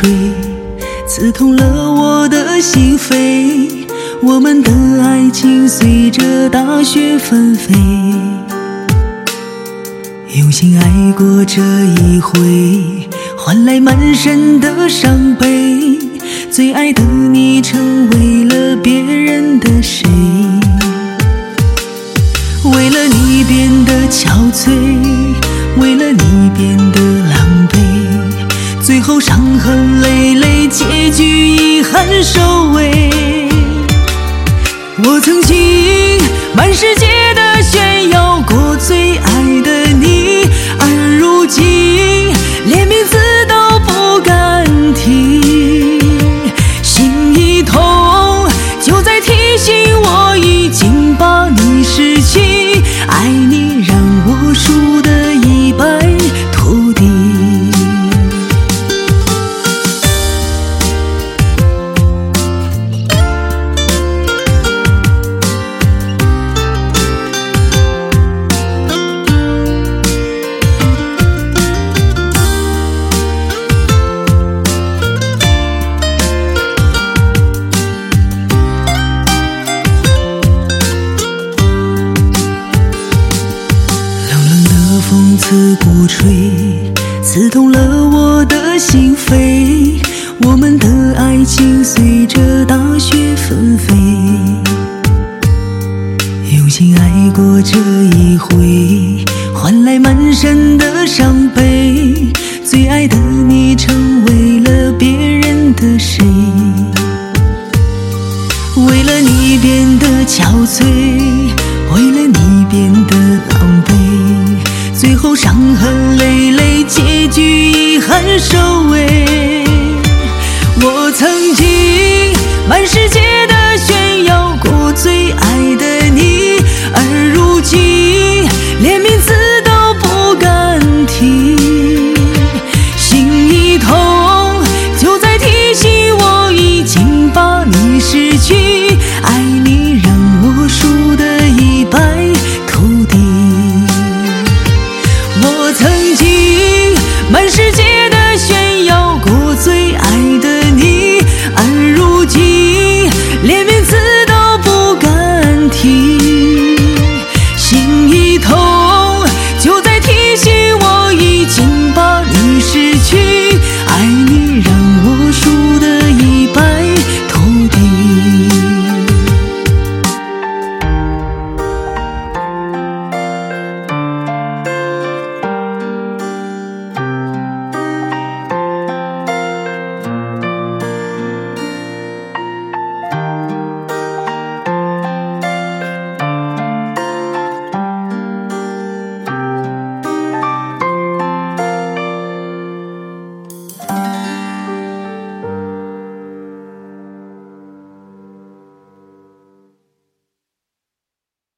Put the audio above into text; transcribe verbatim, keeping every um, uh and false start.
吹，刺痛了我的心扉。我们的爱情随着大雪纷飞，用心爱过这一回，换来满身的伤悲。最爱的你成为了别人的谁，为了你变得憔悴，为了你变得狼狈，最后伤痕累累，结局遗憾收尾。我曾经满世界的炫耀过最爱的你，而如今连名字都不敢提。心一痛，就在提醒我已经把你失去，爱你让我输得一败涂地。风刺骨吹，刺痛了我的心扉。我们的爱情随着大雪纷飞，用心爱过这一回，换来满身的伤悲。最爱的你成为了别人的谁，为了你变得憔悴，为了你变得狼狈，最后伤痕累累，结局遗憾收尾。